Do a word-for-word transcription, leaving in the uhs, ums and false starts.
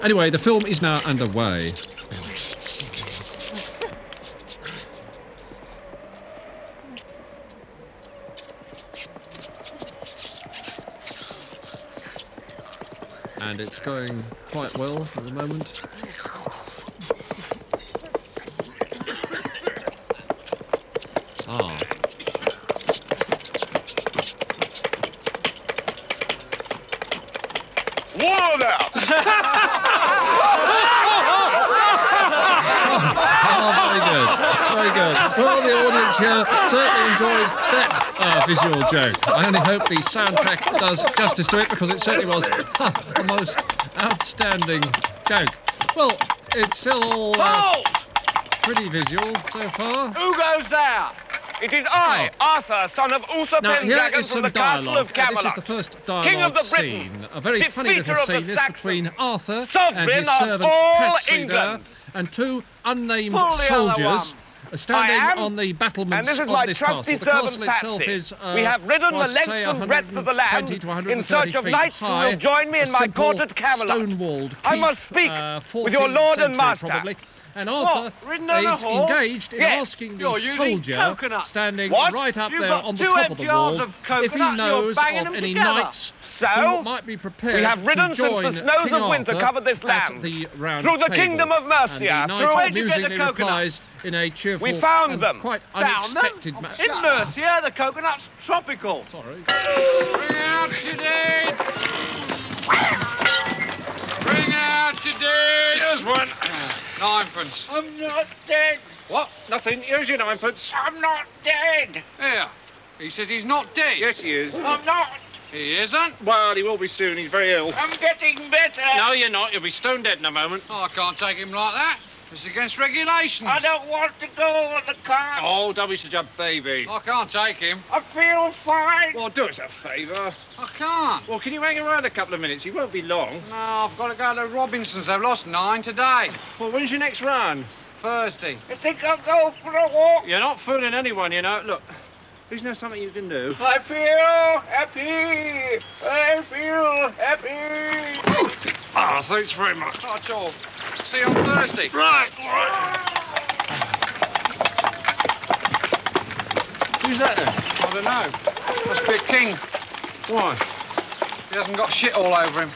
Anyway, the film is now underway. And it's going quite well at the moment. Ah. Water! Oh, very good, very good. Well, the audience here certainly enjoyed that uh, visual joke. I only hope the soundtrack does justice to it, because it certainly was huh, the most outstanding joke. Well, it's still all uh, Halt! pretty visual so far. Who goes there? It is I, Oh. Arthur, son of Uther Now, here Pendragon is from some the castle dialogue. of Uh, this Camelot. is the first King dialogue of the scene. Britons, A very funny defeater little of the scene this Saxons, between Arthur and sovereign his of servant all Patsy there, England. and two unnamed Pull the other soldiers one. standing I am, on the battlements and this is of my this trusty castle. The castle servant itself Patsy. is, uh, We have ridden well, the length say and breadth of the one hundred twenty land to one hundred in thirty search of feet knights who high, will join me a in my simple court at Camelot. stone-walled I keep, must speak uh, with your lord and fourteenth master. century, probably. And Arthur What, ridden on a is horse? engaged in Yes. asking the You're using soldier coconuts. standing What? right up You've there got on the two top of empty the jars wall of if coconut he and you're knows banging of them any together. knights So, who might be prepared we have ridden to since join the snows King of winter Arthur covered this at land. the round Through the table. kingdom of Mercia, And the knight through- Where'd you get amusingly the coconut? replies in a cheerful We found and them. quite Found them? unexpected manner. In Mercia, the coconut's tropical. Sorry. Bring out your dead! Bring out your dead! Here's one. Ninepence. I'm not dead. What? Nothing. Here's your ninepence. I'm not dead. Here. He says he's not dead. Yes, he is. I'm not. He isn't. Well, he will be soon. He's very ill. I'm getting better. No, you're not. You'll be stone dead in a moment. Oh, I can't take him like that. It's against regulations. I don't want to go on the car. Oh, don't be such a baby. I can't take him. I feel fine. Well, do us a favour. I can't. Well, can you hang around a couple of minutes? He won't be long. No, I've got to go to Robinson's. They've lost nine today. Well, when's your next run? Thursday. I think I'll go for a walk. You're not fooling anyone, you know. Look, isn't there something you can do? I feel happy. I feel happy. Oh, thanks very much. Not at all. See you on Thursday. Right, right. Who's that then? I don't know. Must be a king. Why? He hasn't got shit all over him.